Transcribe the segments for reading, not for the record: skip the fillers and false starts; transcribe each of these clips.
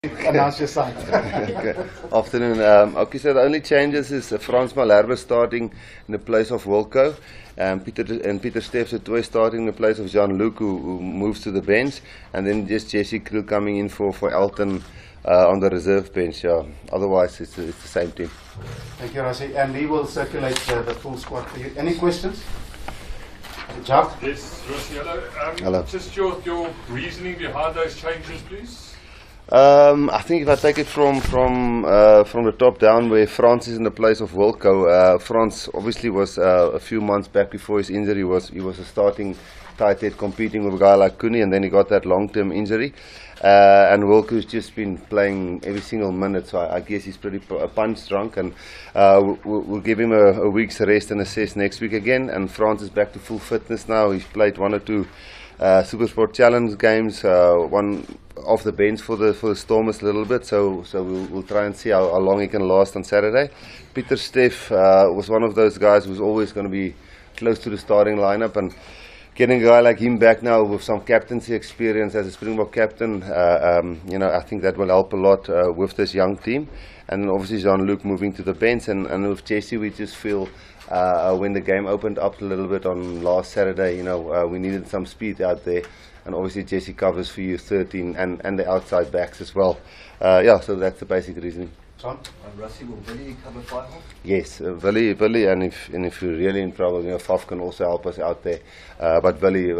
Announce your side. Okay. Afternoon. Okay, so the only changes is Frans Malherbe starting in the place of Wilco, Peter Steff du Toit starting in the place of Jean-Luc, who moves to the bench, and then just Jesse Kriel coming in for Elton on the reserve bench. Otherwise, it's the same team. Thank you, Rassie. And we will circulate the full squad for you. Any questions? Jacques? Yes, Rassie, hello. Hello. Just your reasoning behind those changes, please. I think if I take it from the top down, where Frans is in the place of Wilco, Frans obviously was a few months back before his injury. He was a starting tight head competing with a guy like Cooney, and then he got that long-term injury. And Wilco's just been playing every single minute, so I guess he's pretty punch drunk, and we'll give him a week's rest and assess next week again. And Frans is back to full fitness now. He's played 1 or 2 Supersport Challenge games, one off the bench for the Stormers a little bit, so we'll try and see how long he can last on Saturday. Peter Steff was one of those guys who's always going to be close to the starting lineup, and getting a guy like him back now with some captaincy experience as a Springbok captain, I think that will help a lot with this young team. And obviously Jean-Luc moving to the bench, and with Jesse, we just feel when the game opened up a little bit on last Saturday, we needed some speed out there, and obviously Jesse covers for you 13 and the outside backs as well. So that's the basic reasoning. John? Rassie, will Billy cover 5? Yes, Billy, and if you're really in trouble, Faf can also help us out there. But Billy,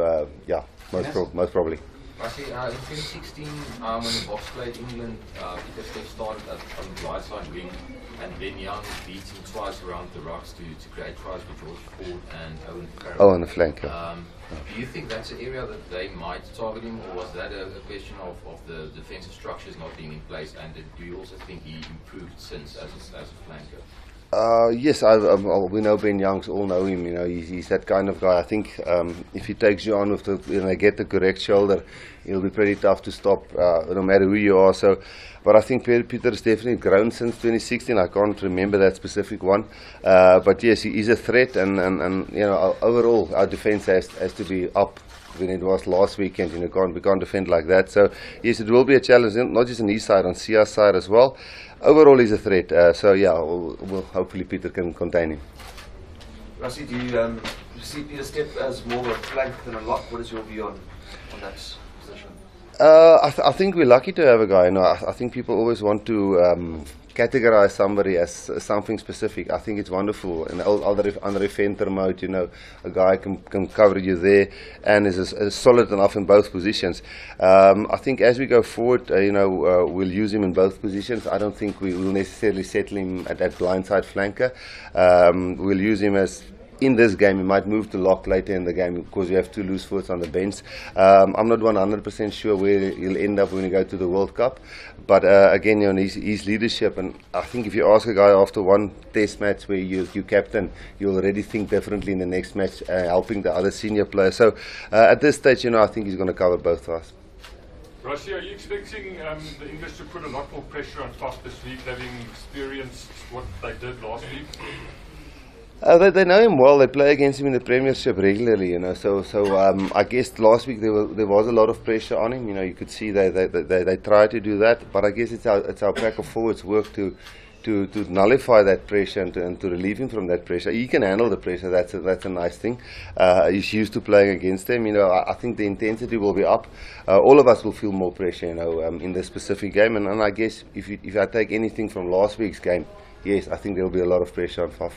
most probably. Rassie, in 2016, when the Boks played England, Peter Steff started on the right side wing, and Ben Young beat him twice around the rocks to create tries for George Ford and Owen Farrell. Oh, on the flank. Yeah. Do you think that's an area that they might target him, or was that a question of the defensive structures not being in place? And do you also think he improved since as a flanker? Yes, we know Ben Youngs, all know him. He's that kind of guy. I think if he takes you on with they get the correct shoulder, it'll be pretty tough to stop, no matter who you are. But I think Peter has definitely grown since 2016. I can't remember that specific one, but yes, he is a threat, and overall our defence has to be up when it was last weekend. We can't defend like that. So yes, it will be a challenge, not just on his side, on Sia's side as well. Overall, he's a threat. We'll hopefully Peter can contain him. Rassie, do you see Peter Steff as more of a flank than a lock? What is your view on that position? I think we're lucky to have a guy. I think people always want to categorize somebody as something specific. I think it's wonderful in under a Venter mode. A guy can cover you there and is solid enough in both positions. I think as we go forward, we'll use him in both positions. I don't think we will necessarily settle him at that blindside flanker. We'll use him as. In this game, he might move to lock later in the game because we have 2 loose foots on the bench. I'm not 100% sure where he'll end up when we go to the World Cup. But again, his leadership, and I think if you ask a guy after one test match where you captain, you already think differently in the next match, helping the other senior players. So at this stage, I think he's going to cover both of us. Rassie, are you expecting the English to put a lot more pressure on Faf this week, having experienced what they did last week? They know him well. They play against him in the Premiership regularly, So I guess last week there was a lot of pressure on him. You could see they tried to do that, but I guess it's our pack of forwards' work to nullify that pressure and to relieve him from that pressure. He can handle the pressure. That's a nice thing. He's used to playing against them. I think the intensity will be up. All of us will feel more pressure, in this specific game. And I guess if I take anything from last week's game, yes, I think there will be a lot of pressure on Faf.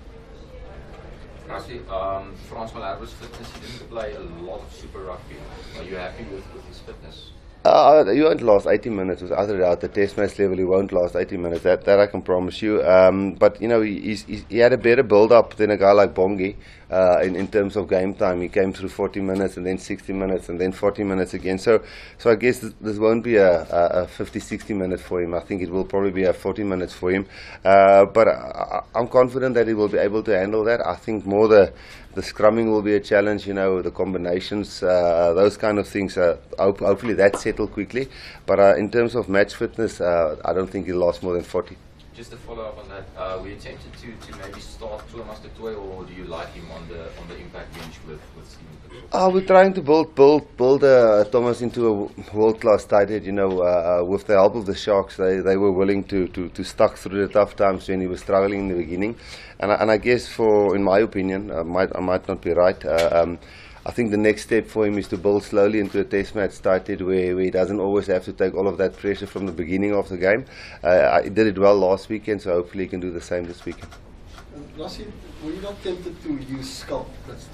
Rassie, Frans Malherbe's fitness, he didn't play a lot of Super Rugby. Are you happy with his fitness? He won't last 80 minutes. Without a doubt, the test match level, he won't last 80 minutes. That I can promise you. But he had a better build-up than a guy like Bongi in terms of game time. He came through 40 minutes and then 60 minutes and then 40 minutes again. So I guess this won't be a 50-60 minutes for him. I think it will probably be a 40 minutes for him. But I'm confident that he will be able to handle that. I think more the scrumming will be a challenge, the combinations, those kind of things. Hopefully that settle quickly. But in terms of match fitness, I don't think he'll last more than 40. Just to follow up on that, were you tempted to maybe start Thomas du Toit, or do you like him on the impact bench with Steven Pitchell? We're trying to build Thomas into a world-class tight head. You know, with the help of the Sharks, they were willing to stuck through the tough times when he was struggling in the beginning. And I guess, in my opinion, I might not be right. I think the next step for him is to build slowly into a test match started where he doesn't always have to take all of that pressure from the beginning of the game. He did it well last weekend, so hopefully he can do the same this weekend. Last year, were you not tempted to use Schalk?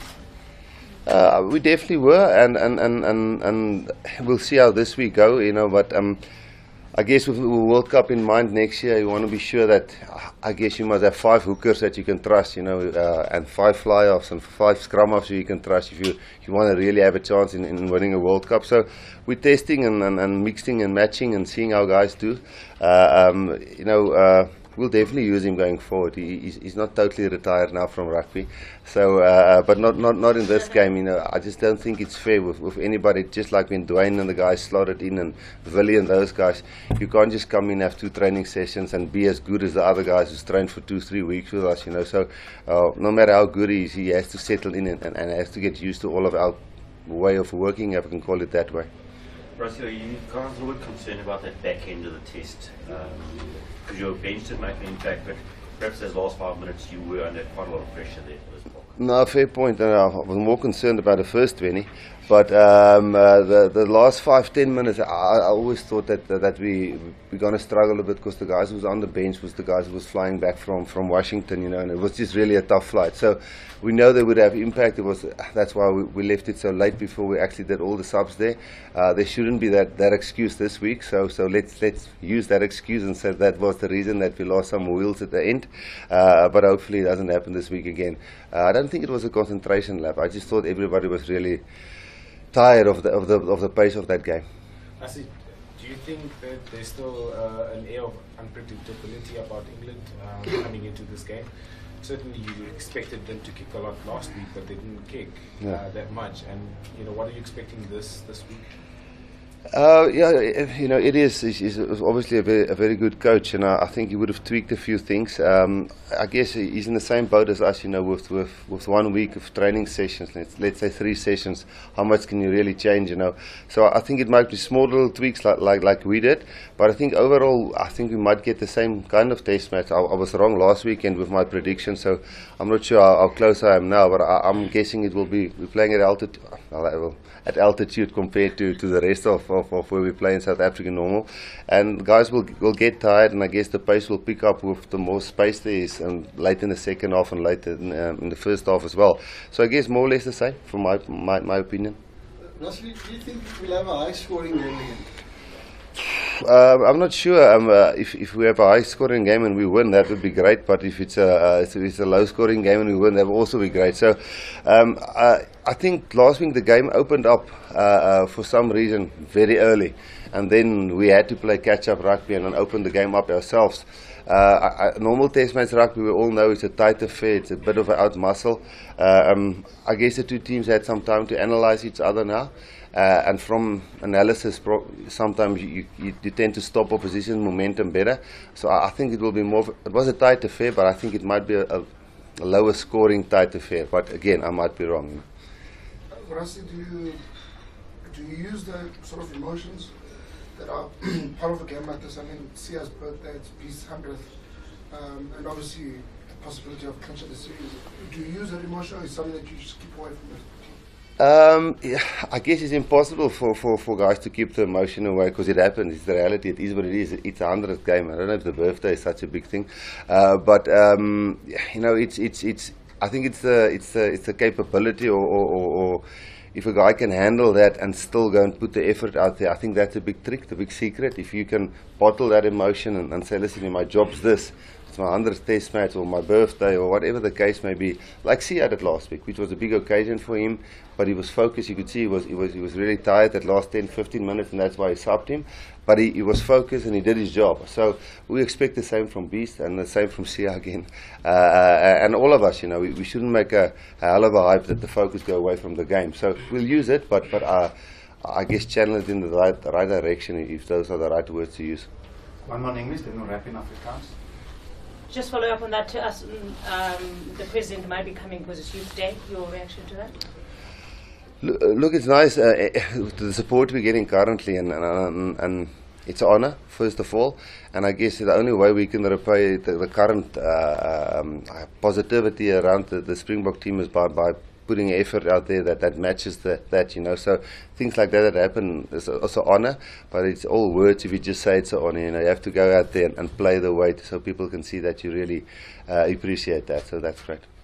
We definitely were, and we'll see how this week go. You know, but I guess with the World Cup in mind next year, you want to be sure that, I guess you must have 5 hookers that you can trust, you know, and 5 fly-offs and 5 scrum-offs you can trust if you want to really have a chance in winning a World Cup. So we're testing and mixing and matching and seeing how guys do. You know, we'll definitely use him going forward. He's not totally retired now from rugby, so but not in this game. You know, I just don't think it's fair with anybody. Just like when Dwayne and the guys slotted in, and Willie and those guys, you can't just come in, have 2 training sessions and be as good as the other guys who's trained for 2-3 weeks with us. You know, so no matter how good he is, he has to settle in and has to get used to all of our way of working, if I can call it that way. Rassie, are you guys a little bit concerned about that back end of the test? Because your bench did make an impact, but perhaps those last 5 minutes you were under quite a lot of pressure there for this block. No, fair point. I was more concerned about the first 20, but the last 5-10 minutes, I always thought that we're going to struggle a bit because the guys who was on the bench was the guys who was flying back from Washington, you know, and it was just really a tough flight. So we know they would have impact. That's why we left it so late before we actually did all the subs there. There shouldn't be that excuse this week. So let's use that excuse and say that was the reason that we lost some wheels at the end. But hopefully it doesn't happen this week again. I don't think it was a concentration lap. I just thought everybody was really tired of the pace of that game. Rassie, do you think that there's still an air of unpredictability about England coming into this game? Certainly you expected them to kick a lot last week, but they didn't kick that much. And you know, what are you expecting this week? Yeah, you know, it is. He's obviously a very good coach, and I think he would have tweaked a few things. I guess he's in the same boat as us, you know, with 1 week of training sessions. Let's say 3 sessions. How much can you really change, you know? So I think it might be small little tweaks like we did, but I think overall, I think we might get the same kind of test match. I was wrong last weekend with my prediction, so I'm not sure how close I am now, but I'm guessing it will be. We're playing at altitude. At altitude compared to the rest of where we play in South Africa normal, and guys will get tired, and I guess the pace will pick up with the more space there is, and late in the second half and late in the first half as well. So I guess more or less the same from my opinion. Rassie, do you think we'll have a high scoring game again? I'm not sure. If we have a high-scoring game and we win, that would be great. But if it's a low-scoring game and we win, that will also be great. So I think last week the game opened up for some reason very early, and then we had to play catch-up rugby and then open the game up ourselves. Normal test match rugby, we all know it's a tight affair. It's a bit of an out-muscle. I guess the 2 teams had some time to analyse each other now. And from analysis, sometimes you tend to stop opposition momentum better. So I think it will be more. It was a tight affair, but I think it might be a lower scoring tight affair. But again, I might be wrong. Rassie, do you use the sort of emotions that are part of a game like this? I mean, Sia's birthday, it's Peace 100th, and obviously the possibility of clinching the series. Do you use that emotion, or is it something that you just keep away from it? Yeah, I guess it's impossible for guys to keep the emotion away because it happens. It's the reality. It is what it is. It's a 100th game. I don't know if the birthday is such a big thing, but you know, it's. I think it's the capability, or if a guy can handle that and still go and put the effort out there. I think that's a big trick, the big secret. If you can bottle that emotion and say, listen, my job's this. It's my 100th test match or my birthday or whatever the case may be, like Sia did last week, which was a big occasion for him, but he was focused. You could see he was really tired that last 10-15 minutes, and that's why he subbed him, but he was focused and he did his job. So we expect the same from Beast and the same from Sia again, and all of us, you know, we shouldn't make a hell of a hype that the focus go away from the game. So we'll use it, but I guess channel it in the right direction, if those are the right words to use. One more in English, then we'll wrap in Afrikaans. just follow up on that to us. The president might be coming because it's Youth Day. Your reaction to that? Look, it's nice the support we're getting currently, and it's an honor, first of all. And I guess the only way we can repay the current positivity around the Springbok team is by putting effort out there that matches that, you know. So things like that happen is also honor, but it's all words if you just say it's an honor. You know, you have to go out there and play the weight so people can see that you really appreciate that. So that's great.